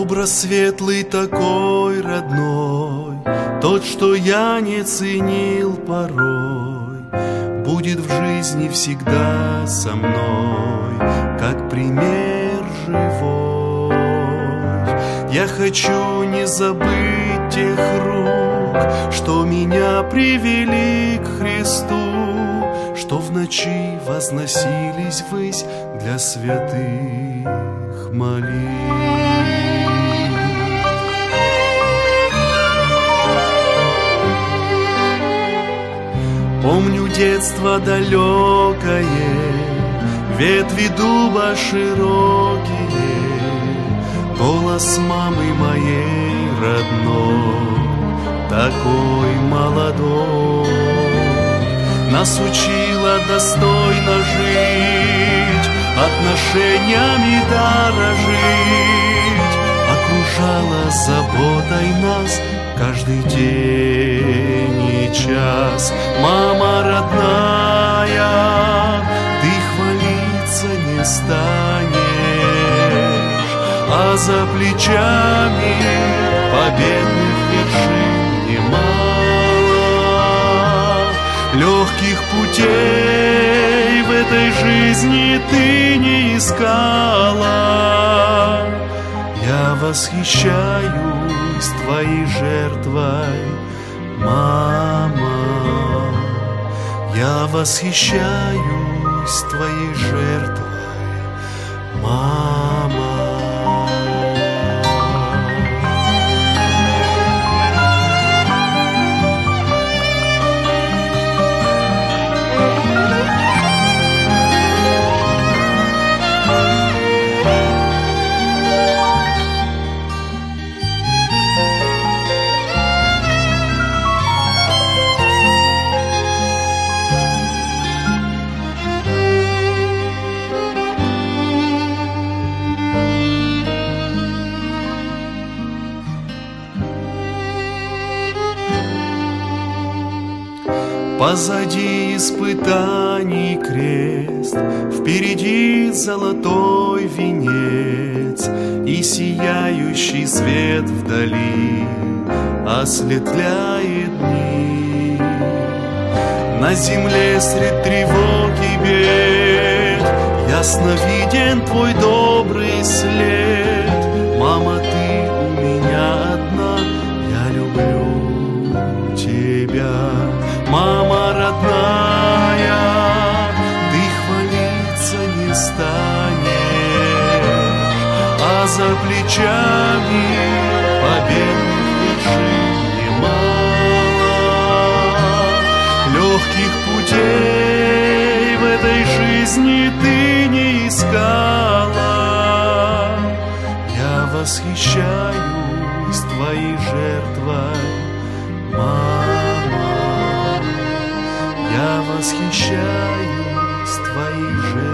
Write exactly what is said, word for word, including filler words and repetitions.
Образ светлый такой родной, тот, что я не ценил порой, будет в жизни всегда со мной, как пример живой. Я хочу не забыть тех рук, что меня привели к Христу, что в ночи возносились ввысь для святых молитв. Помню детство далекое, ветви дуба широкие, голос мамы моей родной, такой молодой, нас учила достойно жить, отношениями дорожить, окружала заботой нас каждый день и час. Мама родная, ты хвалиться не станешь, а за плечами победных вершин немало. Легких путей в этой жизни ты не искала. Я восхищаюсь твоей жертвой, мама. Я восхищаюсь твоей жертвой, мама. Позади испытаний крест, впереди золотой венец и сияющий свет вдали осветляет дни. На земле средь тревог и бед ясно виден твой добрый след. Мама, ты у меня одна, я люблю тебя. Мама родная, ты хвалиться не станешь, а за плечами победных вершин немало. Легких путей в этой жизни ты не искала. Я восхищаюсь твоей жертвой, мама. Я восхищаюсь твоей жертвой.